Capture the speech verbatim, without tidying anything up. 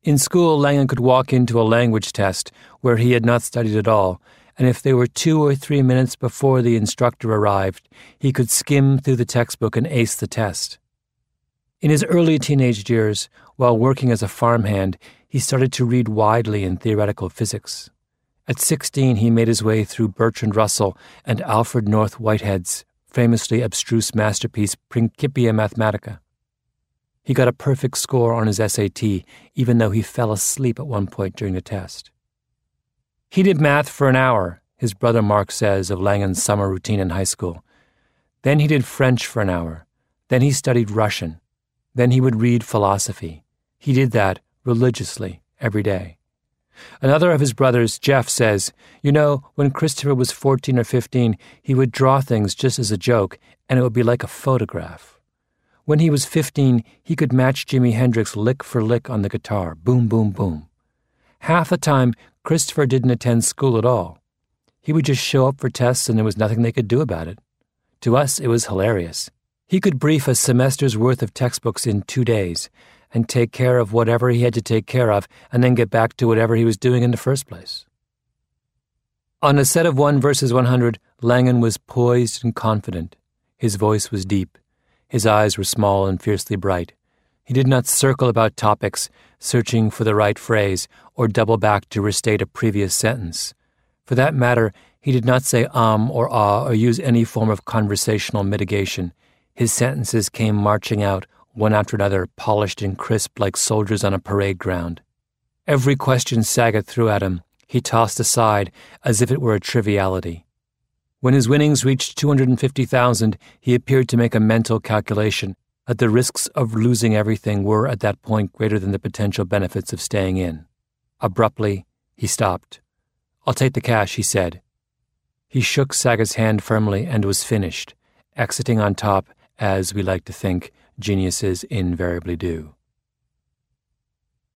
In school, Langan could walk into a language test where he had not studied at all, and if they were two or three minutes before the instructor arrived, he could skim through the textbook and ace the test. In his early teenage years, while working as a farmhand, he started to read widely in theoretical physics. At sixteen, he made his way through Bertrand Russell and Alfred North Whitehead's famously abstruse masterpiece Principia Mathematica. He got a perfect score on his S A T, even though he fell asleep at one point during the test. He did math for an hour, his brother Mark says of Langan's summer routine in high school. Then he did French for an hour. Then he studied Russian. Then he would read philosophy. He did that religiously every day. Another of his brothers, Jeff, says, you know, when Christopher was fourteen or fifteen, he would draw things just as a joke, and it would be like a photograph. When he was fifteen, he could match Jimi Hendrix lick for lick on the guitar, boom, boom, boom. Half the time, Christopher didn't attend school at all. He would just show up for tests and there was nothing they could do about it. To us, it was hilarious. He could brief a semester's worth of textbooks in two days and take care of whatever he had to take care of and then get back to whatever he was doing in the first place. On a set of one versus one hundred, Langan was poised and confident. His voice was deep. His eyes were small and fiercely bright. He did not circle about topics, searching for the right phrase, or double back to restate a previous sentence. For that matter, he did not say um or ah or use any form of conversational mitigation. His sentences came marching out, one after another, polished and crisp like soldiers on a parade ground. Every question Saget threw at him, he tossed aside as if it were a triviality. When his winnings reached two hundred fifty thousand, he appeared to make a mental calculation that the risks of losing everything were at that point greater than the potential benefits of staying in. Abruptly, he stopped. I'll take the cash, he said. He shook Saget's hand firmly and was finished, exiting on top, as we like to think geniuses invariably do.